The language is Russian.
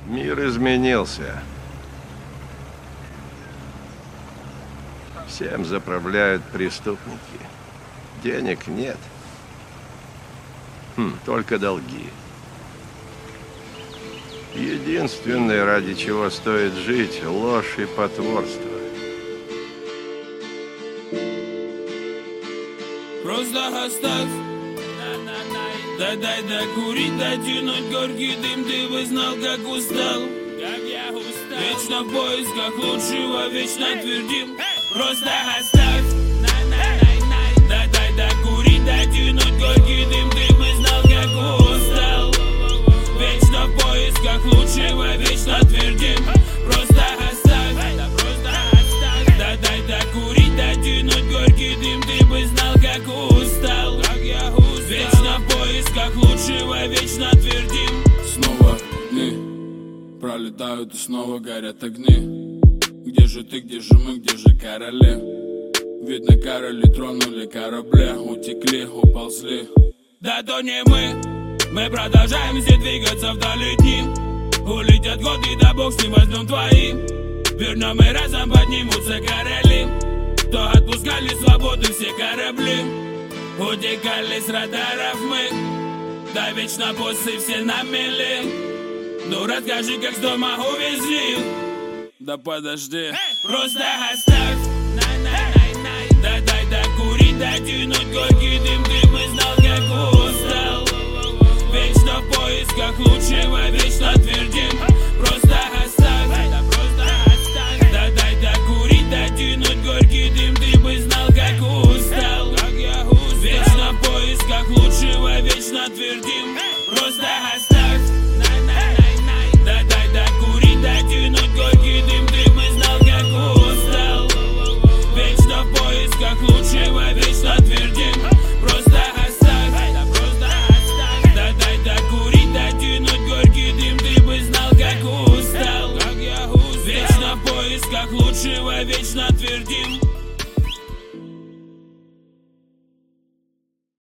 Мир изменился. Всем заправляют преступники. Денег нет. Только долги. Единственное, ради чего стоит жить, ложь и потворство. Просто оставь. Дай докурить, дотянуть горький дым. Ты бы знал, как устал. Вечно в поисках лучшего, вечно твердим. Просто оставь. Дай докурить, дотянуть горький дым. Ты бы знал, как устал. Вечно в поисках лучшего, вечно твердим. Просто оставь. Дай докурить, дотянуть горький дым. Ты бы знал, как устал. Вечно в поисках лучшего, вечно твердим. Снова дни пролетают и снова горят огни. Где же ты, где же мы, где же короли? Видно, короли тронули корабли. Утекли, уползли. Да то не мы продолжаем все двигаться вдали дни. Улетят годы, да бог с ним, возьмем твои. Вернем и разом поднимутся короли. То отпускали свободу все корабли. Утекали с радаров мы. Да вечно боссы все на мели. Ну расскажи, как с дома увезли. Да подожди. Просто оставь. Дай докурить, дотянуть горький дым. Ты бы знал, как устал. Вечно в поисках лучшего, вечно твердим. Просто оставь. Дай докурить, дотянуть горький дым. Ты бы знал, как устал. Вечно в поисках лучшего, вечно твердим. Просто оставь. Дай докурить, дотянуть горький дым. Ты бы знал, как устал. Вечно в поисках лучшего, вечно твердим. Просто оставь. Дай докурить, дотянуть горький дым. Ты бы знал, как устал. Вечно в поисках лучшего, вечно твердим.